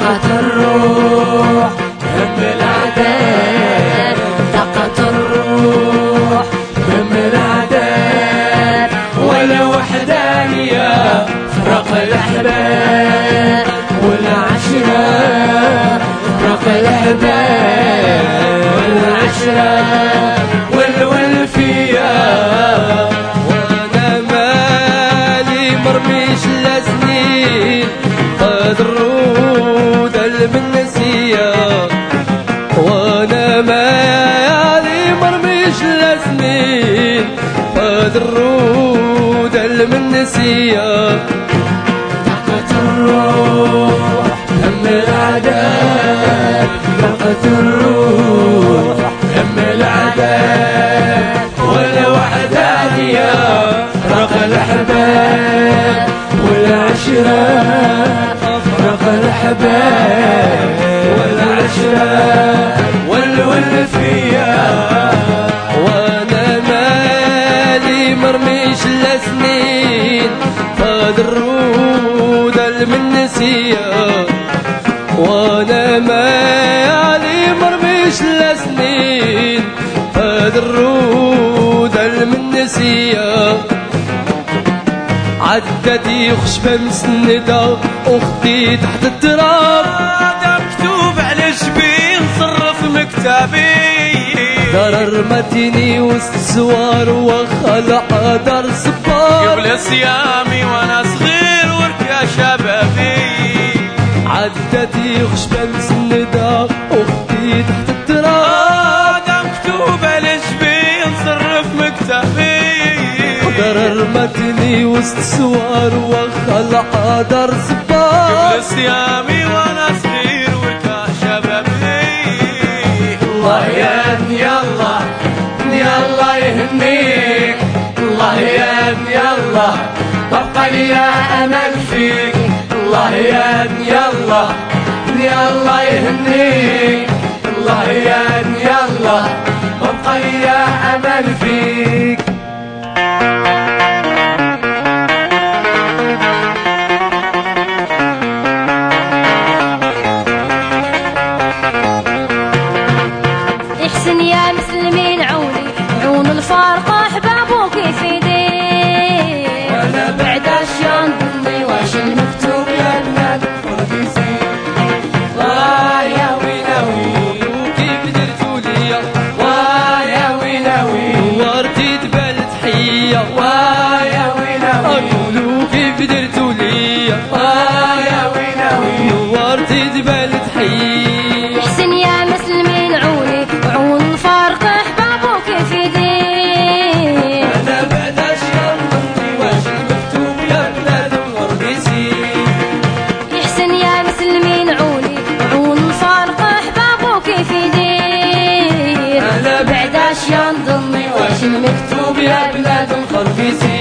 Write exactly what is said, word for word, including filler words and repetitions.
طاقة الروح هم الأعداء، طاقة الروح هم الأعداء، والوحدانية فرق الأحباب، والعشرة فرق الأحباب، والعشرة والولفية. وانا مالي مرميش لسنين قد الرود المنسية، وانا مالي مرميش لسنين قد الرود المنسية. طاقة الروح هم الأعداء، طاقة الروح هم الأعداء، والوحدانية فرق الأحباب، والعشرة فرق الأحباب، والعشرة والولفية. وانا مالي مرميش لسنين فاد الرود المنسية، وانا مالي مرميش لسنين فاد الرود المنسية. عدتي خشبة مسندة أختي تحت التراب، هذا مكتوب على جبين صرف مكتبي، ضرر متيني وسط الزوار وخلع دار صبار، قبل صيامي وانا صغير وركا شبابي. عدتي خشبة مسندة أختي تحت التراب، هذا مكتوب على جبين صرف مكتبي، ضرر متيني وسط الزوار وخلع دار صبار، قبل صيامي وانا صغير وركا شبابي. الله يا ابني الله الله يهنيك، الله يا ابني الله بقى لي امل فيك، الله يا ابني الله الله يهنيك، الله يا ابني الله بقى لي امل فيك. احسن يا مسلمين عوني عون الفارق احبابك في دين، وانا بعد اشياء ضمي واش المكتوب يا بلاد القدسي. واه يا ويناوي كيف درتوا ليا، واه يا ويناوي نورتي تبان تحية، واه يا ويناوي قولوا كيف درتوا ليا، واه يا ويناوي نورتي تبان تحية. احسن يا مسلمين عوني عون الفارق احبابك في دين، انا بعد اشياء ضمي واش المكتوب يا بلاد القدسي. احسن يا مسلمين عوني عون الفارق احبابك في دين، انا بعد اشياء ضمي واش المكتوب يا بلاد القدسي.